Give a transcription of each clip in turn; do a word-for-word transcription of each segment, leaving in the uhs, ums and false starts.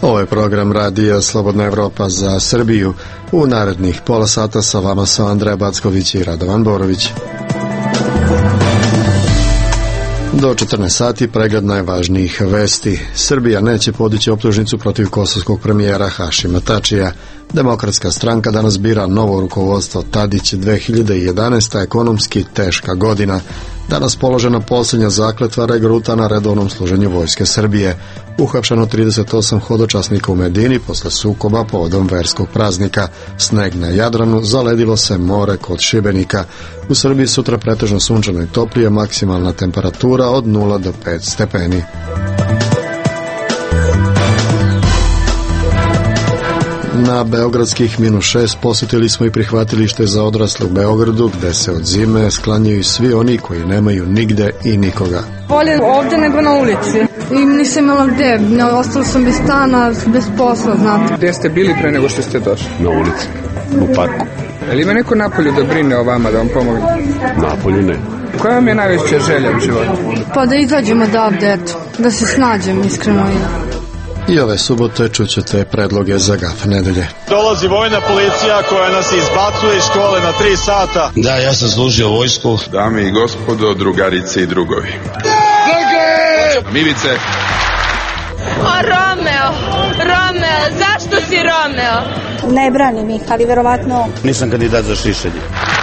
Ovo je program Radija Slobodna Evropa za Srbiju. U narednih pola sata sa vama su Andreja Backović i Radovan Borović. Do četrnaest sati pregled najvažnijih vesti. Srbija neće podići optužnicu protiv kosovskog premijera Hašima Tačija. Demokratska stranka danas bira novo rukovodstvo. Tadić dve hiljade jedanaesta. ekonomski teška godina. Danas položena posljednja zakletva regruta na redovnom služenju vojske Srbije. Uhapšeno trideset osam hodočasnika u Medini posle sukoba povodom verskog praznika. Sneg na Jadranu, zaledilo se more kod Šibenika. U Srbiji sutra pretežno sunčano i toplije, maksimalna temperatura od nula do pet stepeni. Na beogradskih minus šest posjetili smo i prihvatilište za odrasle u Beogradu, gde se od zime sklanjaju svi oni koji nemaju nigde i nikoga. Bolje ovdje nego na ulici. I nisam imala gde, ostala sam bez stana, bez posla, znate. Gde ste bili pre nego što ste došli? Na ulici, u parku. Je li ima neko napolju da brine o vama, da vam pomogne? Napolju ne. Koja vam je najveća želja u životu? Pa da izađemo odavde, eto, da se snađem iskreno. I ove subote čućete predloge za gaf nedelje. Dolazi vojna policija koja nas izbacuje iz škole na tri sata. Da, ja sam služio vojsku. Dame i gospodo, drugarice i drugovi. Mivice. O, Romeo, Romeo, zašto si Romeo? Ne branim ih, ali verovatno... Nisam kandidat za šišanje.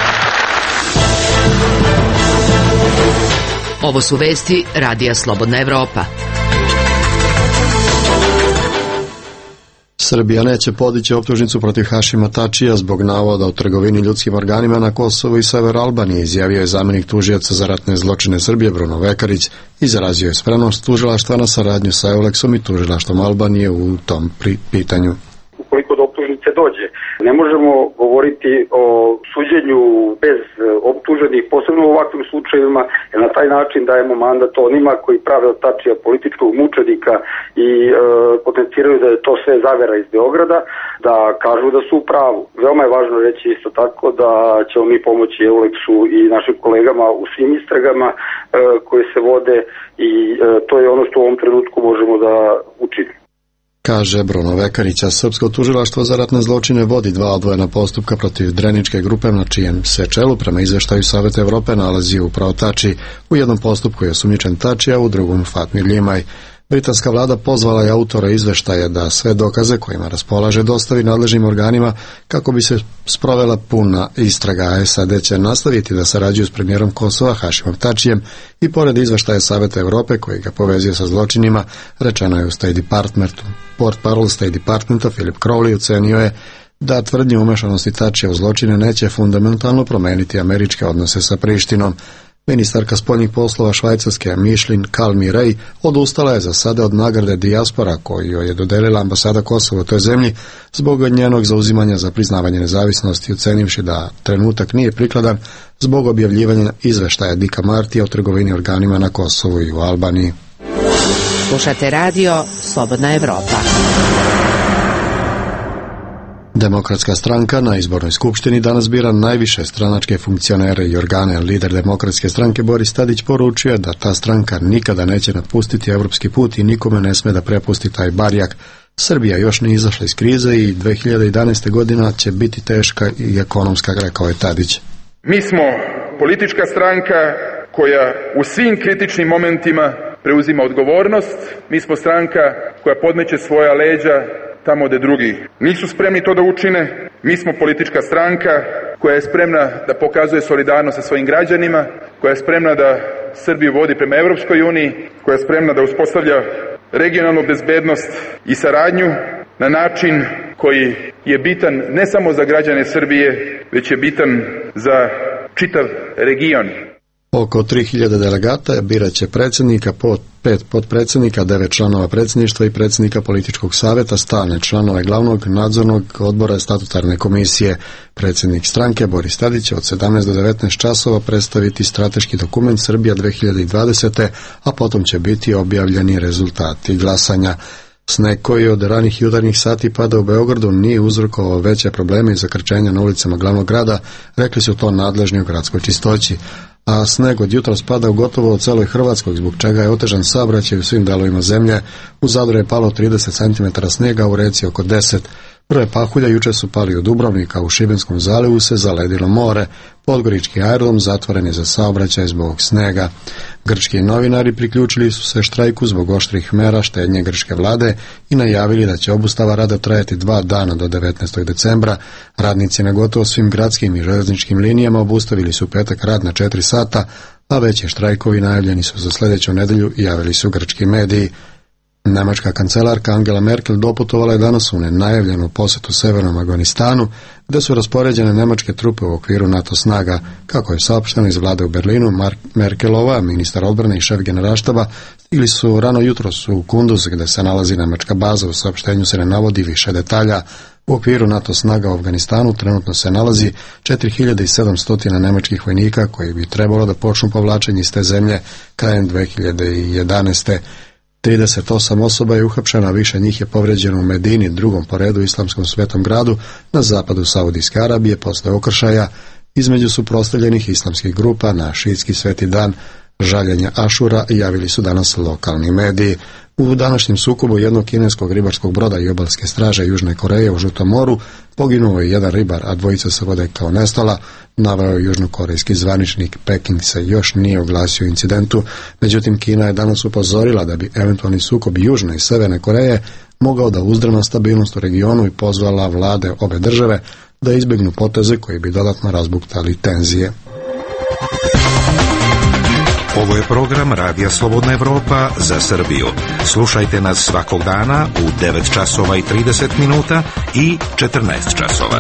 Ovo su vesti Radija Slobodna Evropa. Srbija neće podići optužnicu protiv Hašima Tačija zbog navoda o trgovini ljudskim organima na Kosovu i sever Albanije, izjavio je zamjenik tužioca za ratne zločine Srbije Bruno Vekarić. Izrazio je spremnost tužilaštva na saradnju sa Euleksom i tužilaštvom Albanije u tom pitanju. Ukoliko do optužnice dođe, ne možemo govoriti o suđenju bez optuženih, posebno u ovakvim slučajevima, jer na taj način dajemo mandat onima koji prave od Tačija političkog mučenika i e, potenciraju da je to sve zavera iz Beograda, da kažu da su u pravu. Veoma je važno reći isto tako da ćemo mi pomoći Euleksu i našim kolegama u svim istragama e, koje se vode i e, to je ono što u ovom trenutku možemo da učinimo. Kaže Bruno Vekarić, a Srpsko tužilaštvo za ratne zločine vodi dva odvojena postupka protiv Dreničke grupe na čijem se čelu prema izveštaju Saveta Evrope nalazi upravo Tači. U jednom postupku je osumnjičen Tači, a u drugom Fatmir Ljimaj. Britanska vlada pozvala je autora izveštaja da sve dokaze kojima raspolaže dostavi nadležnim organima kako bi se sprovela puna istraga. A S A D će nastaviti da sarađuju s premijerom Kosova Hašimom Tačijem i pored izveštaja Saveta Evrope koji ga povezuje sa zločinima, rečeno je u State Departmentu. Portparol State Departmenta Philip Crowley ocenio je da tvrdnje umešanosti Tačija u zločine neće fundamentalno promeniti američke odnose sa Prištinom. Ministarka spoljnih poslova Švajcarske Mišlin Kalmi-Rej odustala je za sada od nagrade Dijaspora koju joj je dodelila ambasada Kosova u toj zemlji zbog njenog zauzimanja za priznavanje nezavisnosti, ocenivši da trenutak nije prikladan zbog objavljivanja izveštaja Dika Martija o trgovini organima na Kosovu i u Albaniji. Slušate radio Slobodna Evropa. Demokratska stranka na izbornoj skupštini danas bira najviše stranačke funkcionere i organe. Lider Demokratske stranke Boris Tadić poručio da ta stranka nikada neće napustiti evropski put i nikome ne sme da prepusti taj barjak. Srbija još nije izašla iz krize i dve hiljade jedanaeste godina će biti teška i ekonomska, rekao je Tadić. Mi smo politička stranka koja u svim kritičnim momentima preuzima odgovornost. Mi smo stranka koja podmeće svoja leđa tamo gde drugi nisu spremni to da učine. Mi smo politička stranka koja je spremna da pokazuje solidarnost sa svojim građanima, koja je spremna da Srbiju vodi prema Evropskoj uniji, koja je spremna da uspostavlja regionalnu bezbednost i saradnju na način koji je bitan ne samo za građane Srbije, već je bitan za čitav region. Oko tri hiljade delegata birat će predsjednika, pet potpredsjednika, devet članova predsjedništva i predsjednika političkog savjeta, stalne članove glavnog nadzornog odbora statutarne komisije. Predsjednik stranke Boris Tadić će od sedamnaest do devetnaest časova predstaviti strateški dokument Srbija dve hiljade dvadesete. a potom će biti objavljeni rezultati glasanja. Sneg koji od ranih jutarnjih sati pada u Beogradu nije uzrokovao veće probleme i zakrčenja na ulicama glavnog grada, rekli su to nadležni u gradskoj čistoći. A sneg od jutra spada u gotovo u celoj Hrvatskoj, zbog čega je otežan saobraćaj u svim delovima zemlje. U Zadru je palo trideset centimetara snega, u Reci oko deset. Prve pahulje juče su pali u Dubrovnika, u Šibenskom zalivu se zaledilo more. Podgorički aerodrom zatvoren je za saobraćaj zbog snega. Grčki novinari priključili su se štrajku zbog oštrih mera štednje grčke vlade i najavili da će obustava rada trajati dva dana do devetnaestog decembra. Radnici na gotovo svim gradskim i železničkim linijama obustavili su petak rad na četiri sata, a veći štrajkovi najavljeni su za sljedeću nedelju, javili su grčki mediji. Nemačka kancelarka Angela Merkel doputovala je danas u nenajavljenu posetu Severnom Afganistanu, gde su raspoređene nemačke trupe u okviru NATO snaga. Kako je saopšteno iz vlade u Berlinu, Mark Merkelova, ministar odbrane i šef generalštaba, stigli su rano jutros u Kunduz, gde se nalazi nemačka baza. U saopštenju se ne navodi više detalja. U okviru NATO snaga u Afganistanu trenutno se nalazi četiri hiljade sedamsto nemačkih vojnika koji bi trebalo da počnu povlačenje iz te zemlje krajem dve hiljade jedanaeste. trideset osam osoba je uhapšena, više njih je povređeno u Medini, drugom po redu islamskom svetom gradu na zapadu Saudijske Arabije, posle okršaja između suprotstavljenih islamskih grupa na šiitski sveti dan žaljenja Ašura, javili su danas lokalni mediji. U današnjem sukobu jednog kineskog ribarskog broda i obalske straže Južne Koreje u Žutom moru poginuo je jedan ribar, a dvojica se vode kao nestala, naveo južnokorejski zvaničnik. Peking se još nije oglasio incidentu, međutim Kina je danas upozorila da bi eventualni sukob Južne i Severne Koreje mogao da uzdrma stabilnost u regionu i pozvala vlade obe države da izbjegnu poteze koji bi dodatno razbuktali tenzije. Ovo je program Radija Slobodna Evropa za Srbiju. Slušajte nas svakog dana u devet časova i trideset minuta i četrnaest časova.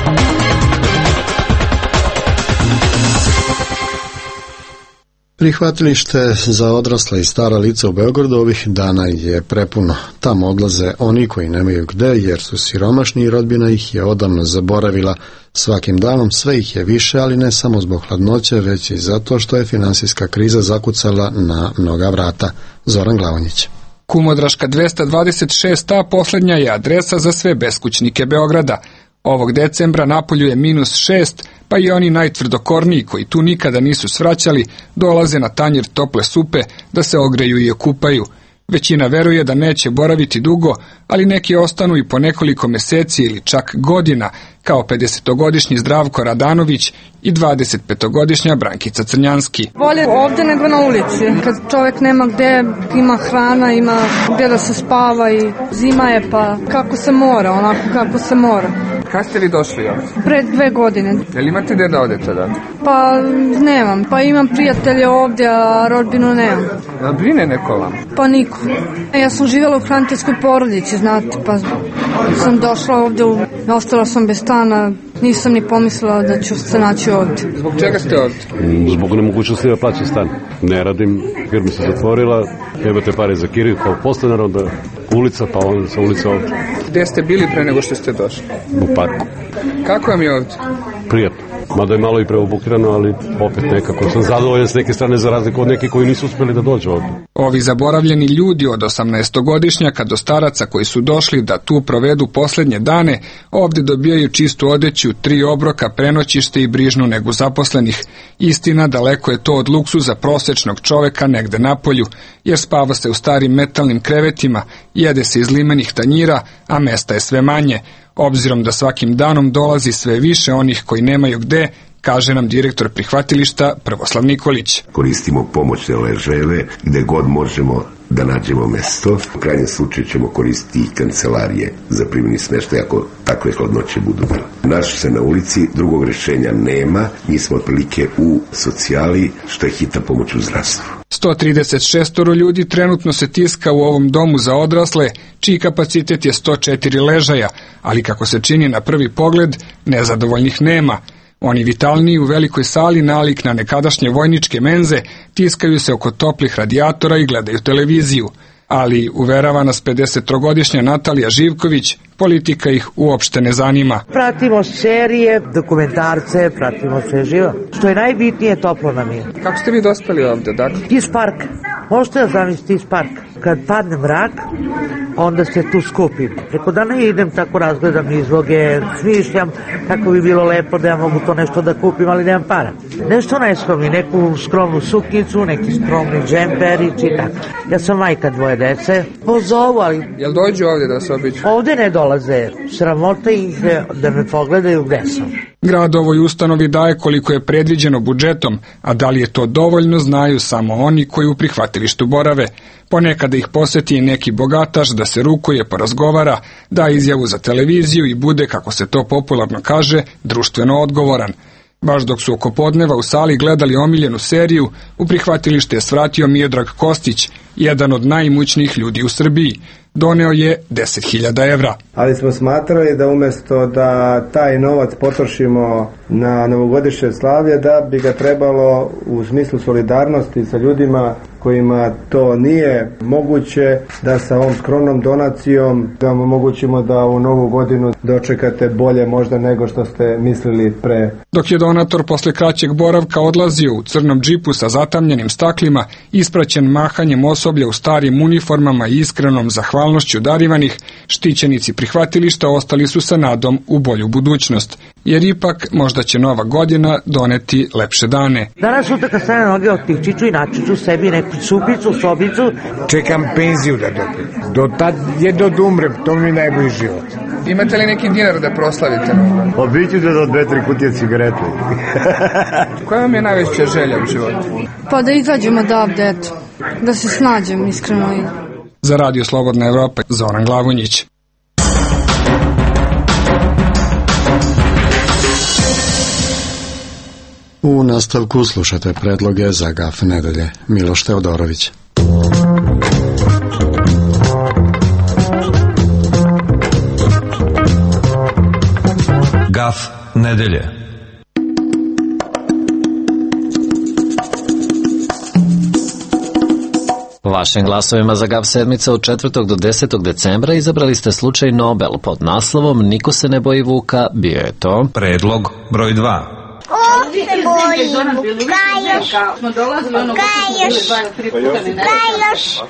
Prihvatilište za odrasla i stara lica u Beogradu ovih dana je prepuno. Tamo odlaze oni koji nemaju gde jer su siromašni i rodbina ih je odavno zaboravila. Svakim danom sve ih je više, ali ne samo zbog hladnoće, već i zato što je finansijska kriza zakucala na mnoga vrata. Zoran Glavonjić. Kumodraška dvesta dvadeset šest a poslednja je adresa za sve beskućnike Beograda. Ovog decembra napolju je minus šest, pa i oni najtvrdokorniji koji tu nikada nisu svraćali dolaze na tanjir tople supe da se ogreju i okupaju. Većina veruje da neće boraviti dugo, ali neki ostanu i po nekoliko meseci ili čak godina, kao pedesetogodišnji Zdravko Radanović i dvadesetpetogodišnja Brankica Crnjanski. Bolje ovdje nego na ulici. Kad čovjek nema gde, ima hrana, ima gde da se spava i zima je, pa kako se mora, onako kako se mora. Kad ste vi došli ovdje? Pred dve godine. Jel imate gde da odete da? Pa nemam, pa imam prijatelje ovdje, a rodbinu nemam. A brine neko vam? Pa niko. Ja sam živjela u hraniteljskoj porodici, znate, pa sam došla ovdje, ostala sam bez stana, nisam ni pomislila da ću se naći ovdje. Zbog čega ste ovdje? Zbog nemogućnosti da plaćam stan. Ne radim, firma se zatvorila, imate pare za kiriju kao postanar, onda ulica, pa onda sa ulica ovdje. Gde ste bili pre nego što ste došli? U parku. Kako vam je ovdje? Prijatno. Mada je malo i preobukirano, ali opet nekako sam zadovoljan s neke strane za razliku od nekih koji nisu uspjeli da dođu ovdje. Ovi zaboravljeni ljudi od osamnaestogodišnjaka do staraca koji su došli da tu provedu posljednje dane, ovdje dobijaju čistu odeću, tri obroka, prenoćište i brižnu negu zaposlenih. Istina, daleko je to od luksuza prosečnog čoveka negde napolju, jer spava se u starim metalnim krevetima, jede se iz limenih tanjira, a mesta je sve manje. Obzirom da svakim danom dolazi sve više onih koji nemaju gde, kaže nam direktor prihvatilišta Prvoslav Nikolić. Koristimo pomoćne ležajeve gde god možemo da nađemo mesto. U krajnjem slučaju ćemo koristiti i kancelarije za primjeni smeštaj ako takve hladnoće budu bile. Naši se na ulici, drugog rešenja nema, mi smo otprilike u socijali, što je hitna pomoć u zdravstvu. sto trideset šest ljudi trenutno se tiska u ovom domu za odrasle, čiji kapacitet je sto četiri ležaja, ali kako se čini na prvi pogled, nezadovoljnih nema. Oni vitalniji u velikoj sali nalik na nekadašnje vojničke menze tiskaju se oko toplih radijatora i gledaju televiziju. Ali, uverava nas pedesettrogodišnja Natalija Živković, politika ih uopšte ne zanima. Pratimo serije, dokumentarce, pratimo sve živo. Što je najbitnije, toplo nam je. Kako ste vi dospeli ovde, dakle? Iz parka. Možete da zamislite iz parka. Kad padne mrak, onda se tu skupim. Preko dana idem, tako razgledam izloge, smišljam kako bi bilo lepo da ja mogu to nešto da kupim, ali nemam para. Nešto najskromniji, neku skromnu suknicu, neki skromni džemperić i tako. Ja sam majka dvoje dece, pozovu, ali... Jel dođu ovdje da se obiđu? Ovdje ne dolaze, sramota ih da me pogledaju gde sam. Grad ovoj ustanovi daje koliko je predviđeno budžetom, a da li je to dovoljno znaju samo oni koji u prihvatilištu borave. Ponekada ih poseti neki bogataš da se rukuje, porazgovara, da izjavu za televiziju i bude, kako se to popularno kaže, društveno odgovoran. Baš dok su oko podneva u sali gledali omiljenu seriju, u prihvatilište je svratio Miodrag Kostić, jedan od najimućnijih ljudi u Srbiji. Doneo je deset hiljada evra. Ali smo smatrali da umjesto da taj novac potrošimo na novogodišnje slavlje, da bi ga trebalo u smislu solidarnosti sa ljudima kojima to nije moguće, da sa ovom skromnom donacijom da vam omogućimo da u novu godinu dočekate bolje možda nego što ste mislili pre. Dok je donator posle kraćeg boravka odlazio u crnom džipu sa zatamljenim staklima, ispraćen mahanjem osoblja u starim uniformama i iskrenom zahvalnošću darivanih, štićenici prihvatilišta ostali su sa nadom u bolju budućnost, jer ipak možda će nova godina doneti lepše dane. Danas sutra kad stane noge otičiću i načiću sebi neku supicu, sobicu. Čekam penziju da dobijem. Do tad jedno da umrem, to mi je najbolji život. Imate li neki dinar da proslavite? Obiću da do dve, tri kutije cigarete. Koja vam je najveća želja u životu? Pa da izađemo odavde, eto. Da se snađem, iskreno. Za Radio Slobodna Evropa, Zoran Glavonjić. U nastavku slušate predloge za Gaf nedelje. Miloš Teodorović. Gaf nedelje. Vašim glasovima za Gaf sedmica od četvrtog do desetog decembra izabrali ste slučaj Nobel pod naslovom Niko se ne boji vuka, bio je to predlog broj dva. Ko se boji vuka još, vuka još, vuka još.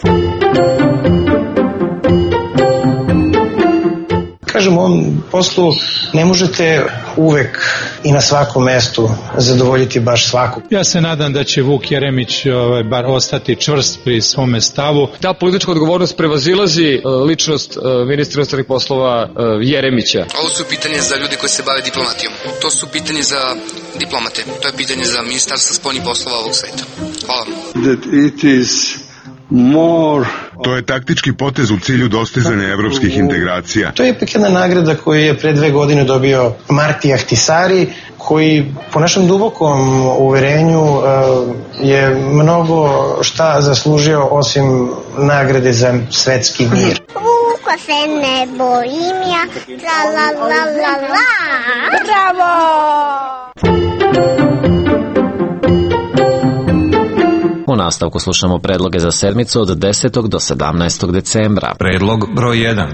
Kažem, u ovom poslu ne možete uvek i na svakom mestu zadovoljiti baš svakog. Ja se nadam da će Vuk Jeremić ovaj, bar ostati čvrst pri svome stavu. Ta politička odgovornost prevazilazi uh, ličnost uh, ministra inostranih poslova uh, Jeremića. Ovo su pitanje za ljude koji se bave diplomatijom. To su pitanje za diplomate. To je pitanje za ministarstvo spoljnih poslova ovog sveta. Hvala. That it is more... To je taktički potez u cilju dostizanja evropskih integracija. To je ipak jedna nagrada koju je pre dve godine dobio Marti Ahtisari, koji po našem dubokom uverenju je mnogo šta zaslužio osim nagrade za svetski mir. Vuka se ne bojim ja, la la la la la. Bravo! U nastavku slušamo predloge za sedmicu od desetog do sedamnaestog decembra. Predlog broj jedan.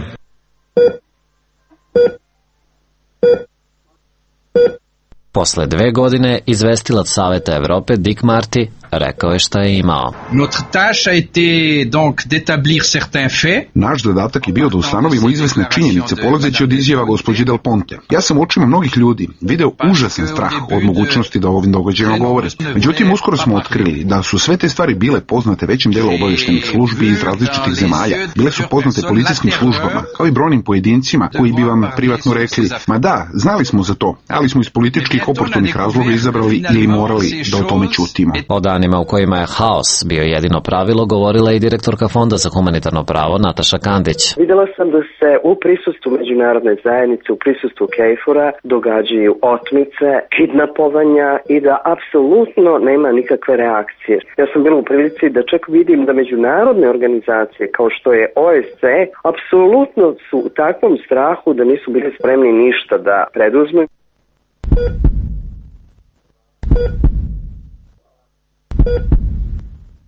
Posle dve godine, izvestilac Saveta Evrope Dick Marty rekao je šta je imao. Notre tâche a été donc d'établir certains faits. Naš zadatak je bio da ustanovimo izvesne činjenice polazeći od izjava gospođe Del Ponte. Ja sam očima mnogih ljudi video užasan strah od mogućnosti da o ovim događajima govore. Međutim, uskoro smo otkrili da su sve te stvari bile poznate većem delu obavještajnih službi iz različitih zemalja. Bile su poznate policijskim službama, kao i brojnim pojedincima koji bi vam privatno rekli, ma da, znali smo za to, ali smo iz političkih oportunih razloga izabrali ili morali da o tome ćutimo. O danima u kojima je haos bio jedino pravilo govorila i direktorka Fonda za humanitarno pravo Nataša Kandić. Videla sam da se u prisustvu međunarodne zajednice, u prisustvu Kejfora događaju otmice, kidnapovanja i da apsolutno nema nikakve reakcije. Ja sam bila u prilici da čak vidim da međunarodne organizacije kao što je O S C E apsolutno su u takvom strahu da nisu bili spremni ništa da preduzmu.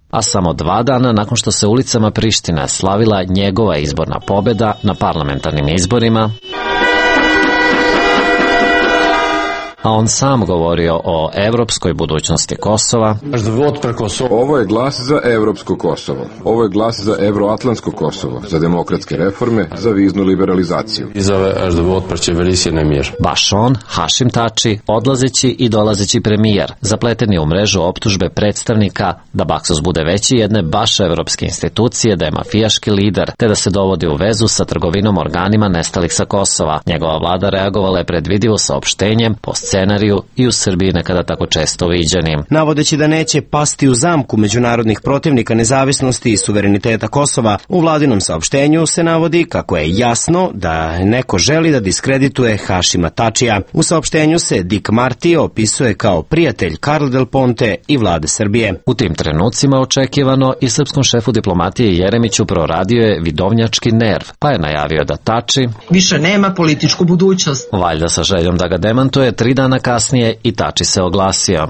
a samo dva dana nakon što se ulicama Prištine slavila njegova izborna pobjeda na parlamentarnim izborima, a on sam govorio o evropskoj budućnosti Kosova. Ovo je glas za evropsko Kosovo. Ovo je glas za evroatlantsko Kosovo, za demokratske reforme, za viznu liberalizaciju. Baš on, Hašim Tači, odlazeći i dolazeći premijer, zapleteni u mrežu optužbe predstavnika da Baksos bude veći jedne baš evropske institucije, da je mafijaški lider, te da se dovodi u vezu sa trgovinom organima nestalih sa Kosova. Njegova vlada reagovala je predvidivo saopštenjem po scenariju i u Srbiji nekada tako često viđenim. Navodeći da neće pasti u zamku međunarodnih protivnika nezavisnosti i suvereniteta Kosova, u vladinom saopštenju se navodi kako je jasno da neko želi da diskredituje Hašima Tačija. U saopštenju se Dick Marty opisuje kao prijatelj Carla Del Ponte i vlade Srbije. U tim trenucima očekivano i srpskom šefu diplomatije Jeremiću proradio je vidovnjački nerv, pa je najavio da Tači više nema političku budućnost. Valjda sa željom da ga demantuje, tri dana kasnije i Tači se oglasio.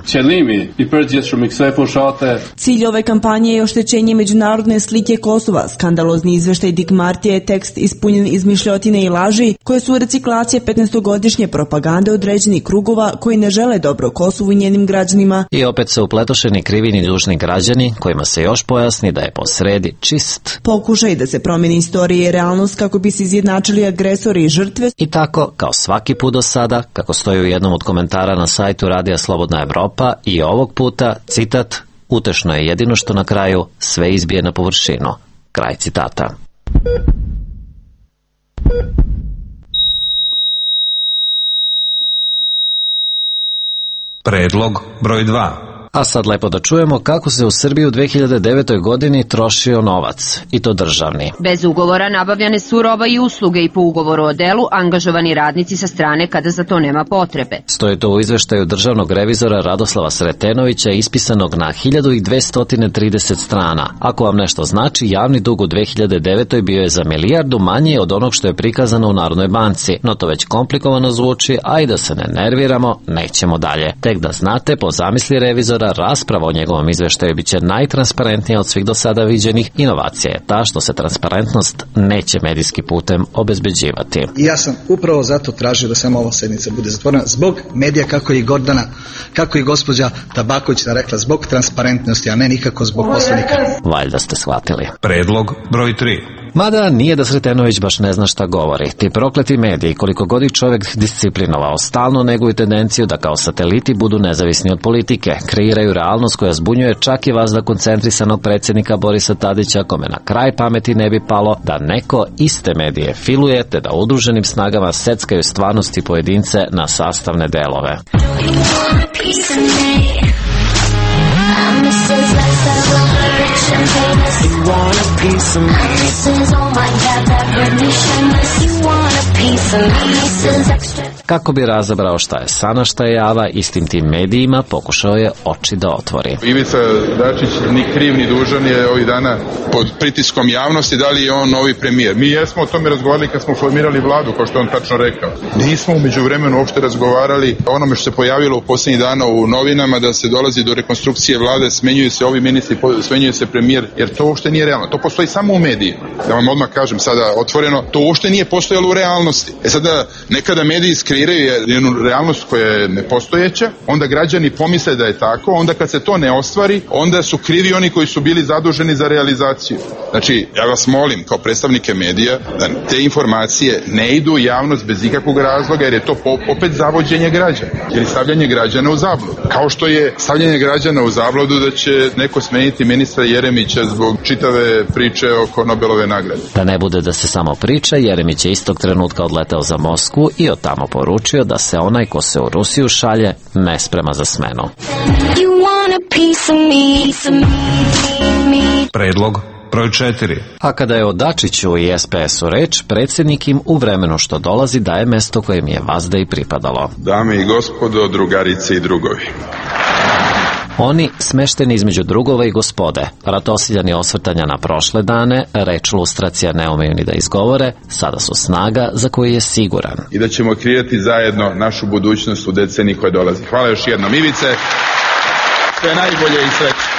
Cilj ove kampanje je oštećenje međunarodne slike Kosova. Skandalozni izveštaj Dick Marty je tekst ispunjen izmišljotine i laži koje su reciklacije petnaestogodišnje propagande određenih krugova koji ne žele dobro Kosovu i njenim građanima. I opet se upletošeni krivini i dužni građani kojima se još pojasni da je posredi čist pokušaj da se promeni istorija i realnost kako bi se izjednačili agresori i žrtve. I tako, kao svaki put do sada, kako stoji u jednom od komentara na sajtu Radija Slobodna Evropa, i ovog puta, citat, utešno je jedino što na kraju sve izbije na površinu. Kraj citata. Predlog broj dva. A sad lepo da čujemo kako se u Srbiji u dve hiljade devete. godini trošio novac, i to državni. Bez ugovora nabavljane su roba i usluge i po ugovoru o delu angažovani radnici sa strane kada za to nema potrebe. Stoji to u izveštaju državnog revizora Radoslava Sretenovića ispisanog na hiljadu dvesta trideset strana. Ako vam nešto znači, javni dug u dve hiljade devete. bio je za milijardu manji od onog što je prikazano u Narodnoj banci, no to već komplikovano zvuči, a i da se ne nerviramo, nećemo dalje. Tek da znate, po zamisli revizora, rasprava o njegovom izveštaju biće najtransparentnija od svih do sada viđenih. Inovacija je ta što se transparentnost neće medijski putem obezbeđivati. I ja sam upravo zato tražio da samo ova sednica bude zatvorena zbog medija, kako je i Gordana, kako je i gospođa Tabaković rekla, zbog transparentnosti, a ne nikako zbog poslanika. Valjda ste shvatili. Predlog broj tri. Mada nije da Sretenović baš ne zna šta govori. Ti prokleti mediji, koliko god ih čovjek disciplinovao, stalno neguju tendenciju da kao sateliti budu nezavisni od politike. Kreiraju realnost koja zbunjuje čak i vas da koncentrisanog predsjednika Borisa Tadića, kome na kraj pameti ne bi palo da neko iste medije filuje, te da udruženim snagama seckaju stvarnosti pojedince na sastavne delove. Kako bi razabrao šta je sana, šta je java, istim tim medijima pokušao je oči da otvori. Ivica Dačić ni kriv ni dužan je ovih dana pod pritiskom javnosti da li je on novi premijer. Mi jesmo o tome razgovarali kad smo formirali vladu, kao što je on tačno rekao. Nismo umeđu vremenu uopšte razgovarali o onome što se pojavilo u posljednjih dana u novinama, da se dolazi do rekonstrukcije vlade, smenjuju se ovi ministri, smenjuje se premijer, jer to uopšte nije realno. To postoji samo u medijima. Da vam odmah kažem sada otvoreno, to uopšte nije postojalo u realnosti. E sada, nekada mediji kreiraju jednu realnost koja je nepostojeća, onda građani pomisle da je tako, onda kad se to ne ostvari, onda su krivi oni koji su bili zaduženi za realizaciju. Znači, ja vas molim kao predstavnike medija da te informacije ne idu u javnost bez ikakvog razloga, jer je to opet zavođenje građana ili stavljanje građana u zabludu. Kao što je stavljanje građana u zabludu da će neko smeniti ministra Jeremića zbog čitave priče oko Nobelove nagrade. Da ne bude da se samo priča, Jeremić je istog trenutka odleteo za Moskvu i od tamo poručio da se onaj ko se u Rusiju šalje ne sprema za smenu. Predlog broj četiri. A kada je o Dačiću i es pe esu reč, predsjednik im u vremenu što dolazi daje mesto kojem je vazda i pripadalo. Dame i gospodo, drugarice i drugovi. Oni, smešteni između drugova i gospode, ratosiljani osvrtanja na prošle dane, reč lustracija ne umeju ni da izgovore, sada su snaga za koju je siguran. I da ćemo kreirati zajedno našu budućnost u deceniji koje dolazi. Hvala još jednom, Ivice. Sve najbolje i sreće.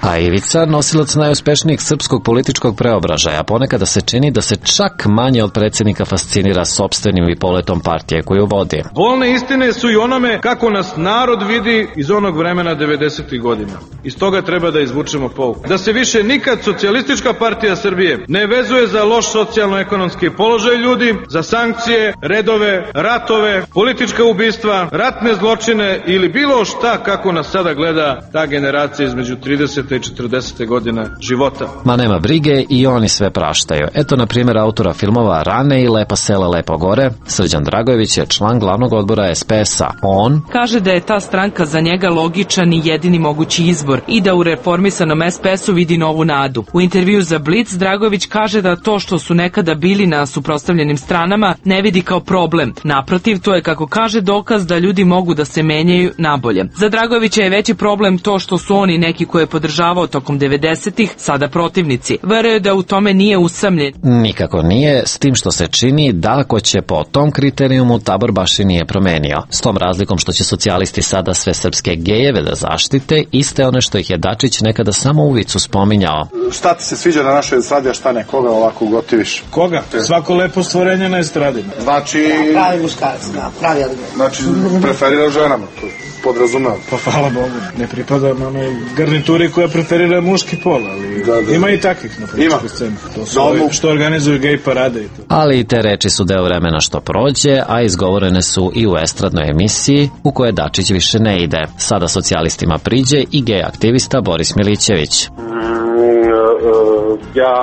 A Ivica, nosilac najuspešnijeg srpskog političkog preobražaja, ponekada se čini da se čak manje od predsjednika fascinira sopstvenim i poletom partije koju vodi. Bolne istine su i onome kako nas narod vidi iz onog vremena devedesetih godina. Iz toga treba da izvučemo pouku. Da se više nikad socijalistička partija Srbije ne vezuje za loš socijalno-ekonomski položaj ljudi, za sankcije, redove, ratove, politička ubistva, ratne zločine ili bilo šta kako nas sada gleda ta generacija između tridesete i četrdesete godine života. Ma nema brige i oni sve praštaju. Eto, na primjer, autora filmova Rane i Lepa sela, Lepo gore, Srđan Dragojević je član glavnog odbora es pe es a. On kaže da je ta stranka za njega logičan i jedini mogući izbor i da u reformisanom es pe esu vidi novu nadu. U intervju za Blic Dragojević kaže da to što su nekada bili na suprotstavljenim stranama ne vidi kao problem. Naprotiv, to je, kako kaže, dokaz da ljudi mogu da se menjaju nabolje. Za Dragojevića je veći problem to što su oni, neki koje je podržavao tokom devedesetih, sada protivnici. Veruje da u tome nije usamljen. Nikako nije, s tim što se čini da ako će po tom kriterijumu tabor baš i nije promenio. S tom razlikom što će socijalisti sada sve srpske gejeve da zaštite, iste one što ih je Dačić nekada samo u vicu spominjao. Šta ti se sviđa na našoj estradi, a šta ne? Koga ovako gotiviš? Koga? Svako lepo stvorenje na estradi. Znači... Pravi muškarac, da, pravi odgovor. Znači, preferira ženama, to podrazumevam. Pa hvala Bogu, ne pripadam onoj garnituri koja preferira muški pol, ali da, da, ima i takvih na političkoj sceni. To su ovi što organizuju gej parade i to. Ali i te reči su deo vremena što prođe, a izgovorene su i u estradnoj emisiji u kojoj Dačić više ne ide. Sada socijalistima priđe i gej aktivista Boris Milićević. Ja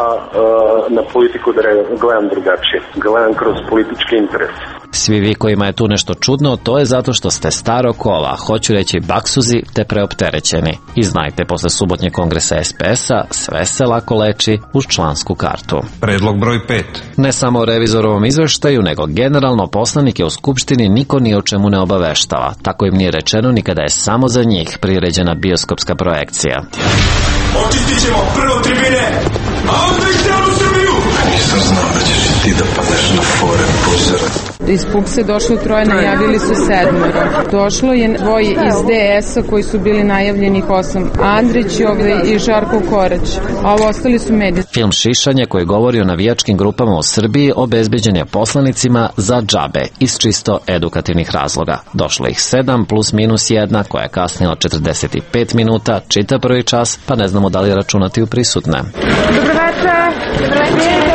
na politiku gledam drugačije. Gledam kroz političke interese. Svi vi kojima je tu nešto čudno, to je zato što ste staro kola, hoću reći baksuzi te preopterećeni. I znajte, posle subotnje kongresa es pe es a sve se lako leči uz člansku kartu. Predlog broj pet. Ne samo o revizorovom izveštaju, nego generalno poslanike u Skupštini niko ni o čemu ne obaveštava. Tako im nije rečeno ni kada je samo za njih priređena bioskopska projekcija. Očistit ćemo prvo tribine, a onda i celu Srbiju! Nisam znao da ćeš ti da padeš na fore pozora. Iz Pukse došlo troje, najavili su sedmero. Došlo je dvoje iz de es a koji su bili najavljenih osam. Andrić i Žarko Korać, a ovo ostali su mediji. Film Šišanje koji govori o navijačkim grupama u Srbiji obezbeđen je poslanicima za džabe iz čisto edukativnih razloga. Došlo ih sedam plus minus jedna koja je kasnila četrdeset pet minuta, čita prvi čas, pa ne znamo da li računati u prisutne. Dobro večer, dobro večer.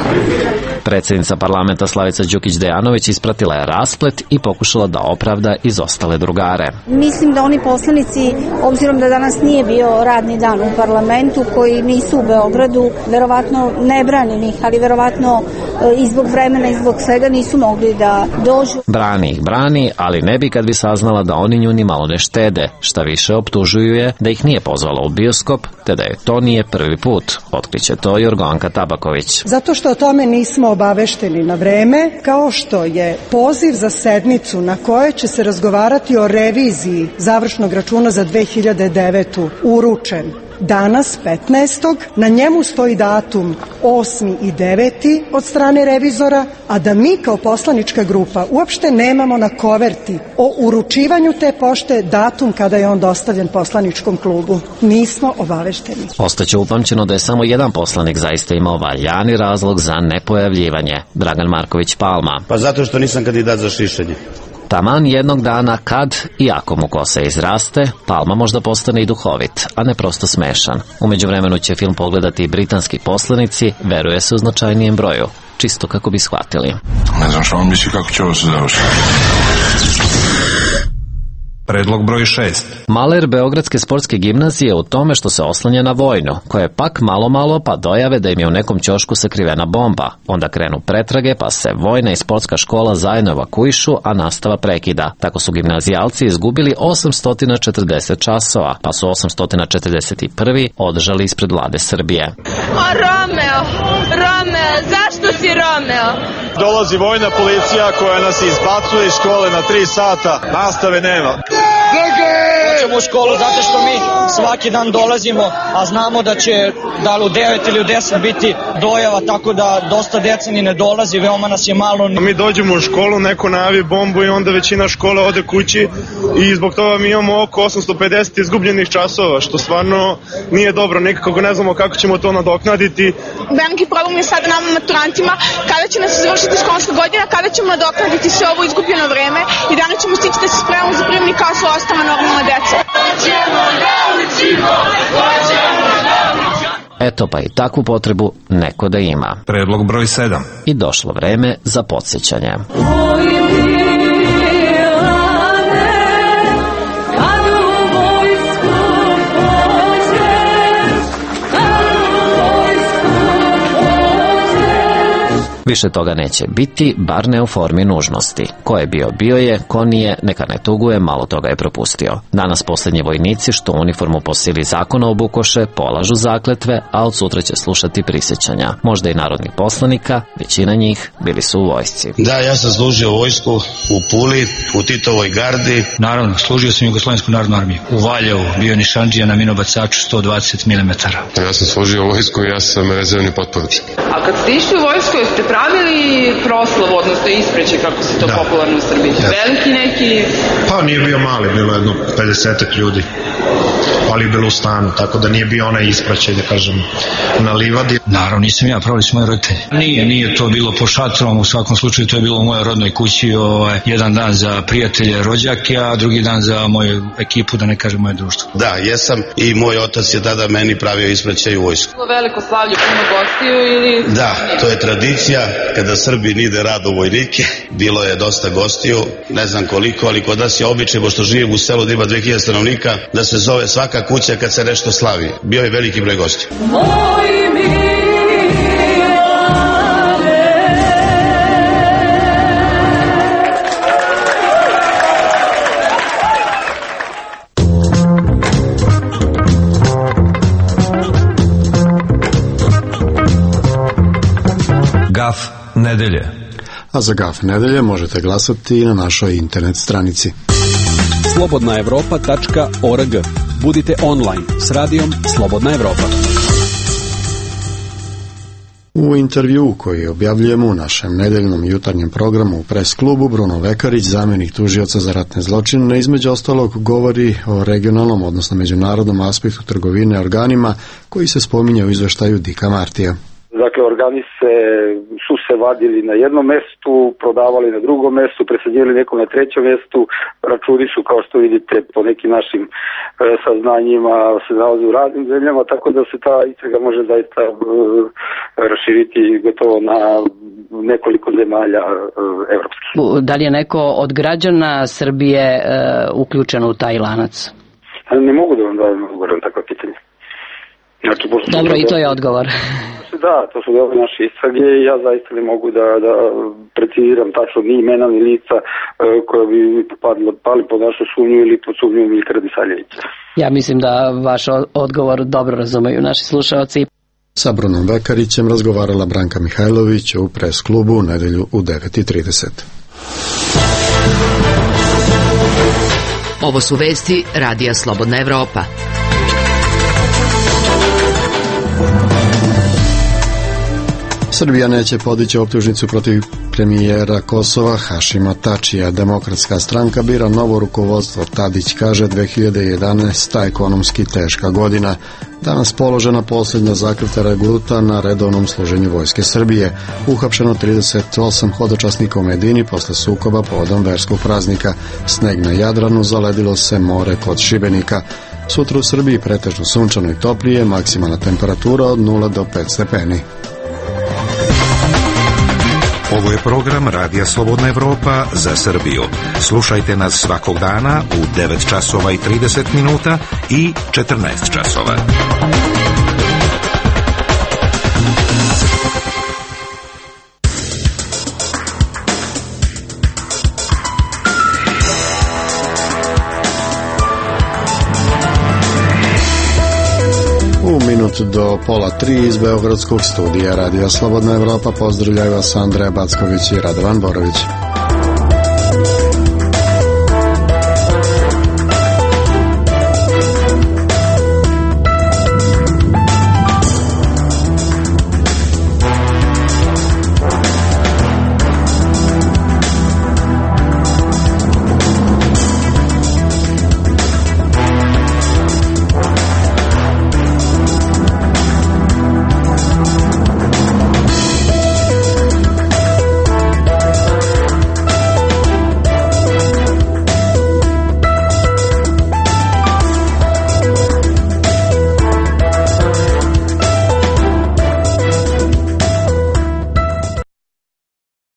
Predsjednica parlamenta Slavica Đukić-Dejanović ispratila je rasplet i pokušala da opravda izostale drugare. Mislim da oni poslanici, obzirom da danas nije bio radni dan u parlamentu, koji nisu u Beogradu, verovatno ne branim ih, ali verovatno i zbog vremena i zbog svega nisu mogli da dođu. Brani ih, brani, ali ne bi kad bi saznala da oni nju ni malo ne štede. Šta više, optužuju je da ih nije pozvala u bioskop, te da je to nije prvi put. Otkriće to Jorgovanka Tabaković. Zato što o tome nismo obavešteni na vreme, kao što je poziv za sednicu na kojoj će se razgovarati o reviziji završnog računa za dve hiljade devetu uručen danas petnaestog Na njemu stoji datum osmi i deveti od strane revizora, a da mi kao poslanička grupa uopšte nemamo na koverti o uručivanju te pošte datum kada je on dostavljen poslaničkom klubu. Nismo obavešteni. Ostaće upamćeno da je samo jedan poslanik zaista imao valjani razlog za nepojavljivanje. Dragan Marković Palma. Pa zato što nisam kandidat za šišanje. Taman jednog dana kad, iako mu kosa izraste, Palma možda postane i duhovit, a ne prosto smešan. U međuvremenu će film pogledati i britanski poslanici, veruje se u značajnijem broju, čisto kako bi shvatili. Ne znam što on misli kako će ovo se završiti. Predlog broj šest. Maler Beogradske sportske gimnazije u tome što se oslanja na vojnu, koje pak malo malo pa dojave da im je u nekom ćošku sakrivena bomba. Onda krenu pretrage pa se vojna i sportska škola zajedno evakuišu, a nastava prekida. Tako su gimnazijalci izgubili osamsto četrdeset časova, pa su osamsto četrdeset prvi održali ispred vlade Srbije. O Romeo, Romeo, zašto si Romeo? Dolazi vojna policija koja nas izbacuje iz škole na tri sata, nastave nema. dođemo u školu zato što mi svaki dan dolazimo, a znamo da će da li u devet ili u deset biti dojava, tako da dosta deca ni ne dolazi, veoma nas je malo. Mi dođemo u školu, neko najavi bombu i onda većina škole ode kući i zbog toga mi imamo oko osamsto pedeset izgubljenih časova, što stvarno nije dobro, nekako ne znamo kako ćemo to nadoknaditi. Veliki problem je sada nama maturantima, kada će nas završiti školska godina, kada ćemo nadoknaditi sve ovo izgubljeno vreme i da li ćemo stići da se spremamo za prijemni kao su ostala normalna deca. Eto pa i takvu potrebu neko da ima. Predlog broj sedam. I došlo vreme za podsjećanje. Više toga neće biti, bar ne u formi nužnosti. Ko je bio, bio je, ko nije, neka ne tuguje, malo toga je propustio. Danas posljednji vojnici što uniformu po sili zakona obukoše, polažu zakletve, a od sutra će slušati prisjećanja. Možda i narodnih poslanika, većina njih bili su u vojsci. Da, ja sam služio vojsku u Puli, u Titovoj gardi. Naravno, služio sam Jugoslovensku narodnu armiju. U Valjevu, bio nišandžija na minobacaču sto dvadeset milimetara. Ja sam služio vojsku i ja sam rezervni potporučnik. A kad ste išli u vojsku, jeste pravili proslavu, odnosno ispreće, kako se to da. Popularno u Srbiji? Ja. Veliki neki? Pa nije bio mali, bilo jedno pedesetak ljudi, ali je bilo u stanu, tako da nije bio onaj ispraćaj, da kažem, na livadi. Naravno, nisam ja, pravili su moji roditelji. Nije, nije to bilo po šatrom, u svakom slučaju to je bilo u mojoj rodnoj kući, ovaj, jedan dan za prijatelje, rođake, a drugi dan za moju ekipu, da ne kažem moje društvo. Da, jesam i moj otac je tada meni pravio ispraćaj u vojsku. Veliko slavlje, puno gostiju ili... Da, to je tradicija. Kada Srbi ide rad u vojnike, bilo je dosta gostiju, ne znam koliko, ali kod nas je običaj, pošto živim u selu da ima dve hiljade stanovnika, da se zove svaka kuća kad se nešto slavi. Bio je veliki broj gostiju. Gaf nedelje. A za Gaf nedelje možete glasati i na našoj internet stranici. slobodna evropa tačka org. Budite online s radijom Slobodna Evropa. U intervju koji objavljujemo u našem nedeljnom jutarnjem programu u Pres klubu, Bruno Vekarić, zamjenik tužioca za ratne zločine, između ostalog govori o regionalnom, odnosno međunarodnom aspektu trgovine organima koji se spominje u izveštaju Dika Martija. Dakle, organi se, su se vadili na jednom mestu, prodavali na drugom mestu, presađivali nekom na trećom mestu, računi su, kao što vidite, po nekim našim e, saznanjima se nalaze u raznim zemljama, tako da se ta istraga može zaista e, raširiti gotovo na nekoliko zemalja e, evropskih. Da li je neko od građana Srbije e, uključen u taj lanac? Ne mogu da vam dajem odgovor na takva pitanja. Znači, dobro, i to je odgovor. Da, to su ove naše istrage i ja zaista ne mogu da, da preciziram tačno ni imena ni lica e, koja bi padli, pali po našu sumnju ili pod sumnju Milka Radisavljevića. Ja mislim da vaš odgovor dobro razumeju naši slušalci. Sa Brunom Vekarićem razgovarala Branka Mihajlović u Pres klubu u nedelju u devet i trideset. Ovo su vesti Radija Slobodna Evropa. Srbija neće podići optužnicu protiv premijera Kosova Hašima Tačija. Demokratska stranka bira novo rukovodstvo. Tadić kaže dve hiljade jedanaesta ekonomski teška godina. Danas položena posljednja zakletva regruta na redovnom služenju Vojske Srbije. Uhapšeno trideset osam hodočasnika u Medini posle sukoba povodom verskog praznika. Sneg na Jadranu, zaledilo se more kod Šibenika. Sutra u Srbiji pretežno sunčano i toplije, maksimalna temperatura od nula do pet stepeni. Ovo je program Radija Slobodna Evropa za Srbiju. Slušajte nas svakog dana u devet časova i trideset minuta i četrnaest časova. Do pola tri iz Beogradskog studija Radija Slobodna Evropa pozdravljaju vas Andreja Backović i Radovan Borović.